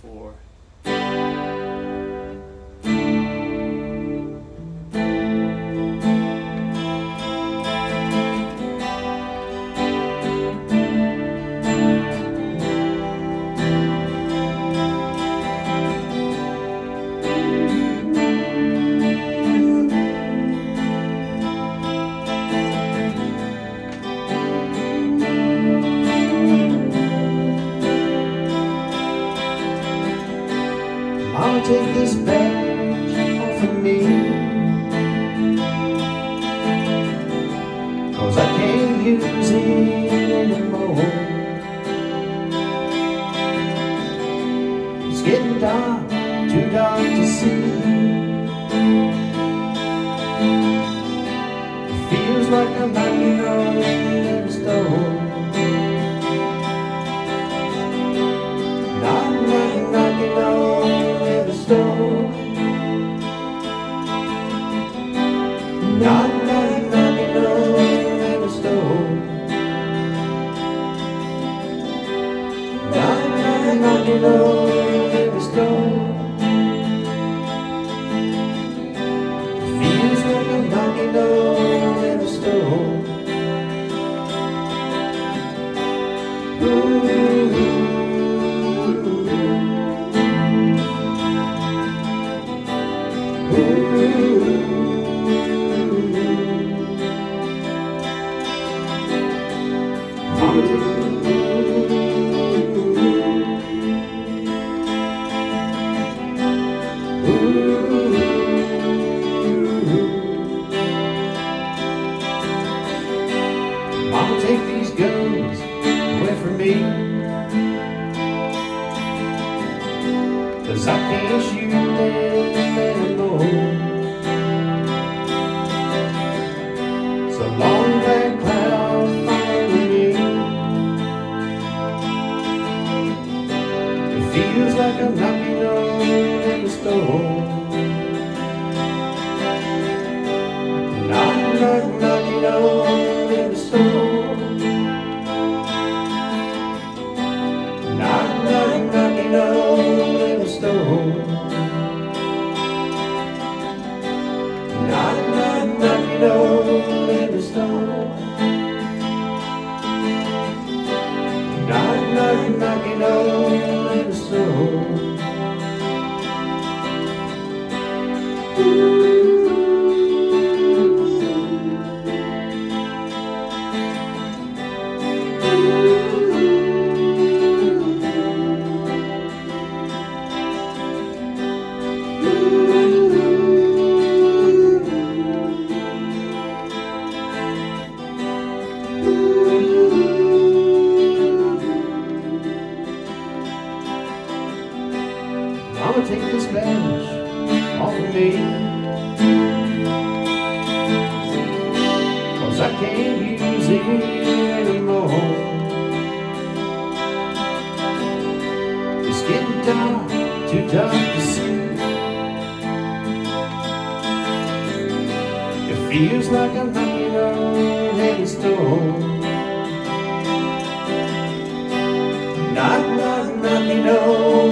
4. I'll take this badge off of me, 'cause I can't use it anymore. It's getting dark, too dark to see. It feels like I'm knocking on heaven's door. Knocking on heaven's door. Knocking on heaven's door. Knocking on heaven's door. Feels like I'm knocking on heaven's door. Ooh. Mama, take these guns away from me, 'cause I can't shoot them anymore. So long black cloud follow me. It feels like I'm knocking on heaven's door. Knocking on heaven's door. Knocking on heaven's door. Knocking on heaven's door. Knocking on heaven's door. I'ma take this badge off of me, 'cause I can't use it anymore. It's getting dark, too dark to see. It feels like I'm knocking on heaven's door. Knocking on